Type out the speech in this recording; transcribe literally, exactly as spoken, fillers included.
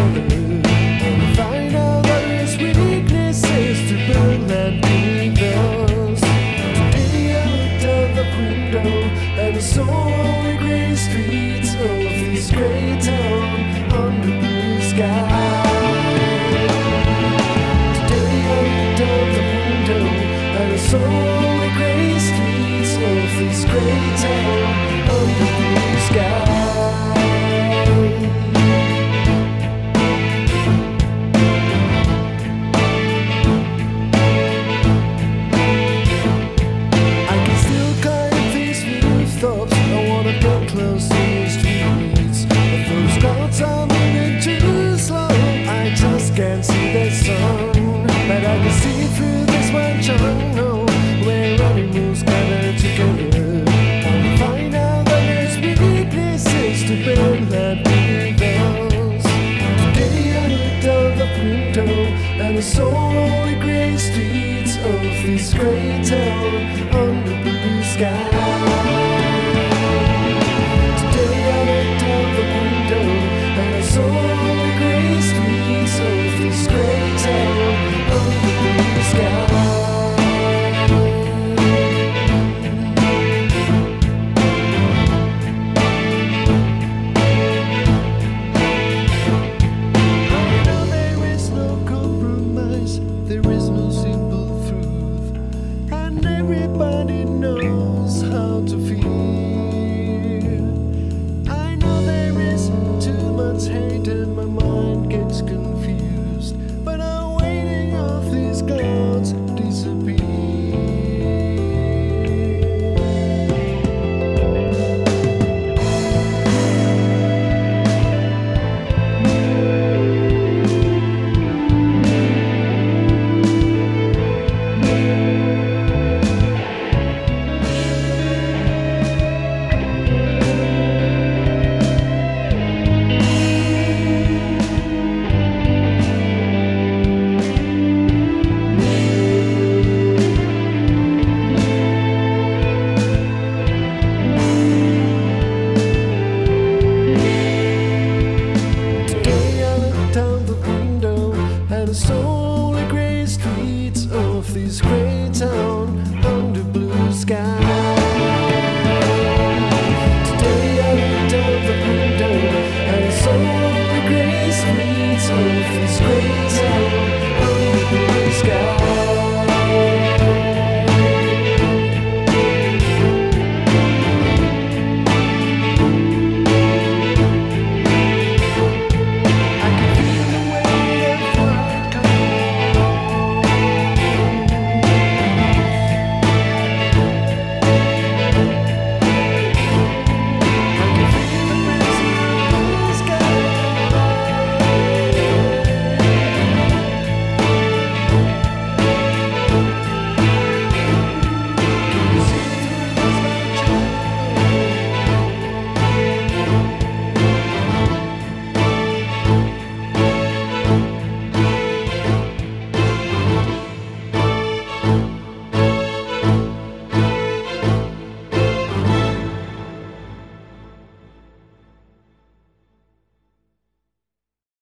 together. And we find out that his weaknesses to burn and evils. Today I looked out the window and I saw all the grey streets of this grey town under blue sky. Today I looked out the window and I saw all the grey streets of this grey town under blue sky. Close to the streets, but those clouds are moving too slow. I just can't see the sun, but I can see through this white jungle where animals gather together. And find out that there's weaknesses to burn that evils. Today I looked out the window and I saw all the grey streets of this grey town under blue sky. So the grey streets of this grey town under blue sky. I know there is no compromise, there is no simple truth, and everybody knows how to feel. Hate and my mind gets confused, but I'm waiting off these clouds disappear. So